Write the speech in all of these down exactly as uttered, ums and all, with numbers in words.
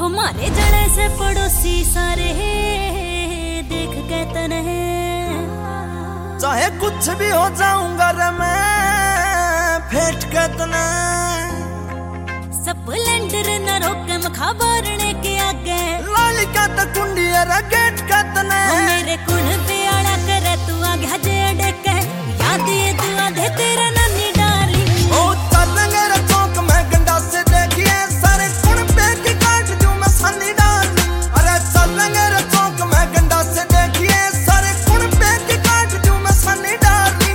हमारे जड़े से पड़ोसी सारे देख के तने चाहे कुछ भी हो जाऊंगा रे मैं फेंट के तने स्प्लेंडर न रोके मखा बारने के आगे लालिका त कुंडी रे गेट के तने मेरे कुण पे आड़ा करे तू आगे हजे अड़े के याद ये दुआ दे तेरा नानी डार्लिंग ओ चलेंगे रे चौक में गंडा से देखिए सारे कुण पे की काट दूं मैं सनी डार्लिंग अरे चलेंगे रे चौक में गंडा से देखिए सारे कुण पे की काट दूं मैं सनी डार्लिंग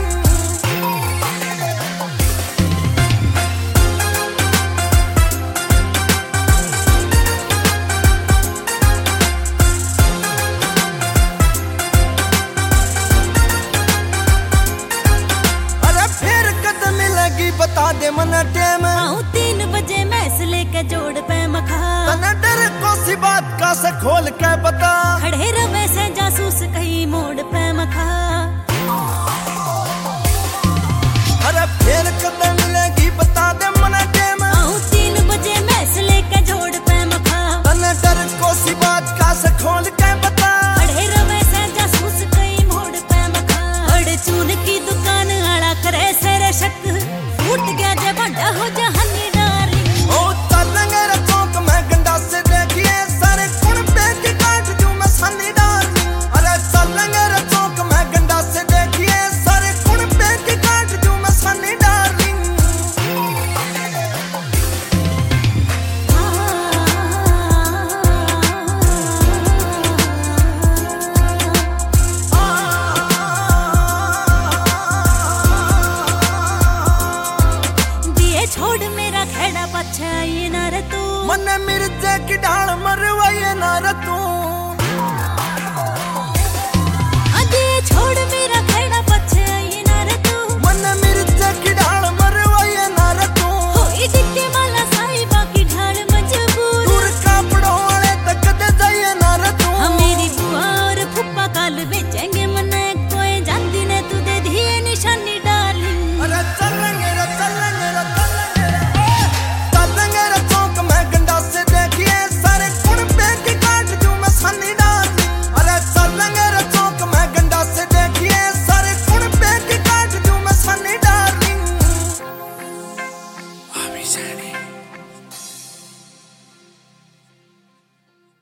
बता दे मन टेम आऊं तीन बजे मैस लेके जोड़ पे मखा तने डर को सी बात का से खोल के बता खड़े रवे से जासूस कहीं मोड़ पे मखा अरे फिर कद मिलेगी बता दे मन टेम आऊं तीन बजे मैस लेके जोड़ पे मखा तने डर को सी बात का से खोल के बता खड़े रवे से जासूस कहीं मोड़ पे मखा अड़ चून की दुकान आड़ा करे सेरे शक फूट गया जब बड़ा हो जहानी डार्लिंग ओ चलेंगे रे चौक में गंडा से देखिए सारे कुण पे की काट दूं मैं सनी डार्लिंग अरे चलेंगे रे चौक में गंडा से देखिए सारे कुण पे की काट दूं मैं सनी डार्लिंग छोड़ मेरा खेड़ा पछाई ना रे तू मन मिर्जे की ढाल मरवाई ना रे तू